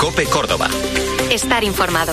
COPE Córdoba. Estar informado.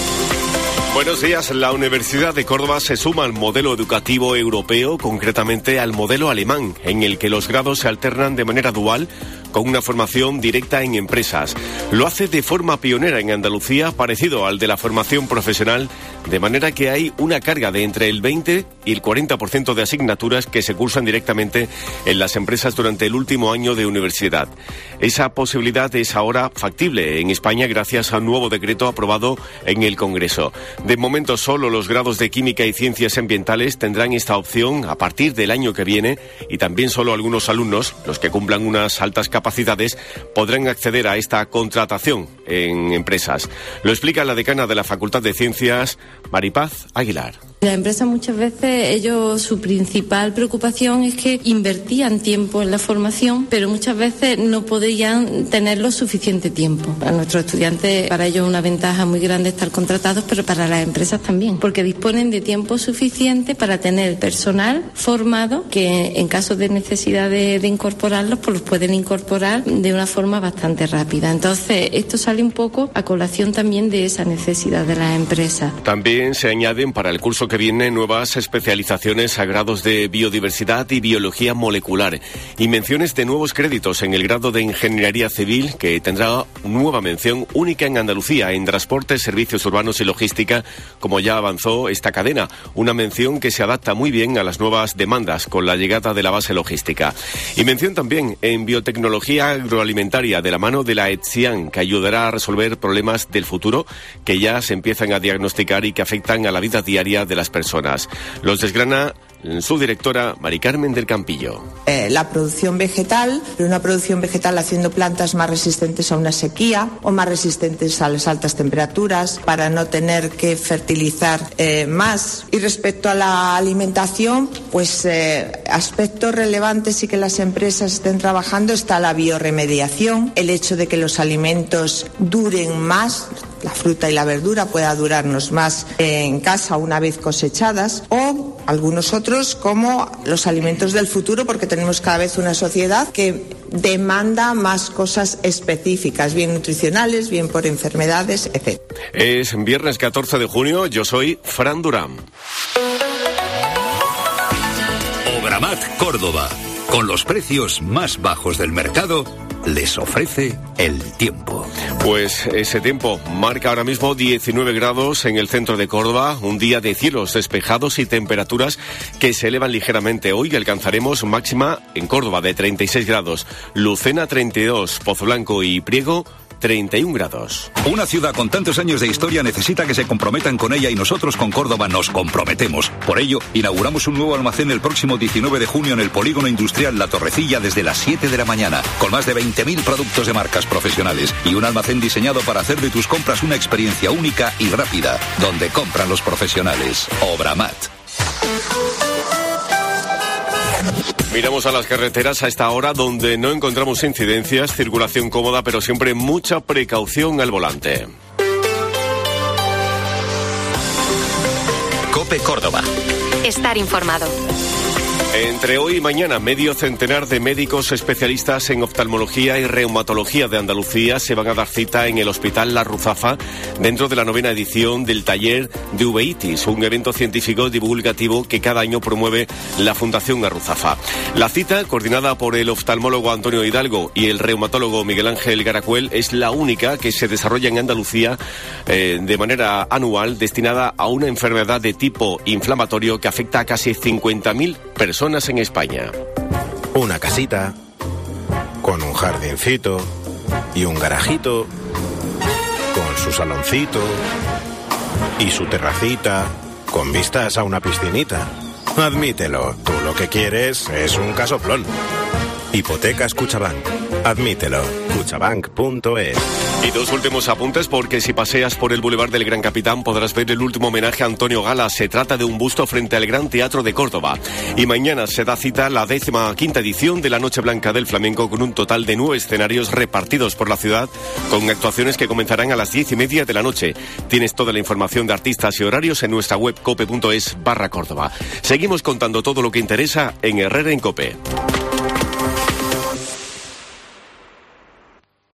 Buenos días. La Universidad de Córdoba se suma al modelo educativo europeo, concretamente al modelo alemán, en el que los grados se alternan de manera dual con una formación directa en empresas. Lo hace de forma pionera en Andalucía, parecido al de la formación profesional, de manera que hay una carga de entre el 20 y el 40% de asignaturas que se cursan directamente en las empresas durante el último año de universidad. Esa posibilidad es ahora factible en España gracias a un nuevo decreto aprobado en el Congreso. De momento solo los grados de Química y Ciencias Ambientales tendrán esta opción a partir del año que viene y también solo algunos alumnos, los que cumplan unas altas capacidades, podrán acceder a esta contratación en empresas. Lo explica la decana de la Facultad de Ciencias, Maripaz Aguilar. Las empresas muchas veces, su principal preocupación es que invertían tiempo en la formación, pero muchas veces no podían tenerlo suficiente tiempo. A nuestros estudiantes, para ellos es una ventaja muy grande estar contratados, pero para las empresas también, porque disponen de tiempo suficiente para tener personal formado que en caso de necesidad de incorporarlos, pues los pueden incorporar de una forma bastante rápida. Entonces, esto sale un poco a colación también de esa necesidad de las empresas. También se añaden para el curso que viene nuevas especializaciones a grados de biodiversidad y biología molecular y menciones de nuevos créditos en el grado de Ingeniería Civil, que tendrá nueva mención única en Andalucía en transportes, servicios urbanos y logística, como ya avanzó esta cadena, una mención que se adapta muy bien a las nuevas demandas con la llegada de la base logística. Y mención también en biotecnología agroalimentaria de la mano de la ETSIAN, que ayudará a resolver problemas del futuro que ya se empiezan a diagnosticar y que afectan a la vida diaria de las personas. Los desgrana su directora, Mari Carmen del Campillo. La producción vegetal, pero una producción vegetal haciendo plantas más resistentes a una sequía o más resistentes a las altas temperaturas para no tener que fertilizar más. Y respecto a la alimentación, pues aspectos relevantes y que las empresas estén trabajando está la biorremediación, el hecho de que los alimentos duren más, la fruta y la verdura pueda durarnos más en casa una vez cosechadas, o algunos otros como los alimentos del futuro, porque tenemos cada vez una sociedad que demanda más cosas específicas, bien nutricionales, bien por enfermedades, etc. Es viernes 14 de junio, yo soy Fran Durán. Obramat Córdoba, con los precios más bajos del mercado, les ofrece el tiempo. Pues ese tiempo marca ahora mismo 19 grados en el centro de Córdoba, un día de cielos despejados y temperaturas que se elevan ligeramente. Hoy alcanzaremos máxima en Córdoba de 36 grados, Lucena 32, Pozo Blanco y Priego 31 grados. Una ciudad con tantos años de historia necesita que se comprometan con ella y nosotros con Córdoba nos comprometemos. Por ello, inauguramos un nuevo almacén el próximo 19 de junio en el Polígono Industrial La Torrecilla desde las 7 de la mañana, con más de 20.000 productos de marcas profesionales y un almacén diseñado para hacer de tus compras una experiencia única y rápida, donde compran los profesionales. Obramat. Miramos a las carreteras a esta hora donde no encontramos incidencias, circulación cómoda, pero siempre mucha precaución al volante. COPE Córdoba. Estar informado. Entre hoy y mañana, medio centenar de médicos especialistas en oftalmología y reumatología de Andalucía se van a dar cita en el Hospital La Ruzafa dentro de la 9ª edición del taller de uveitis, un evento científico divulgativo que cada año promueve la Fundación La Ruzafa. La cita, coordinada por el oftalmólogo Antonio Hidalgo y el reumatólogo Miguel Ángel Garacuel, es la única que se desarrolla en Andalucía de manera anual, destinada a una enfermedad de tipo inflamatorio que afecta a casi 50.000 personas en España. Una casita con un jardincito y un garajito con su saloncito y su terracita con vistas a una piscinita. Admítelo, tú lo que quieres es un casoplón. Hipotecas Cuchabank. Admítelo. Cuchabank.es. Y dos últimos apuntes, porque si paseas por el Boulevard del Gran Capitán podrás ver el último homenaje a Antonio Gala. Se trata de un busto frente al Gran Teatro de Córdoba. Y mañana se da cita la 15ª edición de la Noche Blanca del Flamenco, con un total de 9 escenarios repartidos por la ciudad, con actuaciones que comenzarán a las 10:30 de la noche. Tienes toda la información de artistas y horarios en nuestra web cope.es/Córdoba. Seguimos contando todo lo que interesa en Herrera en Cope.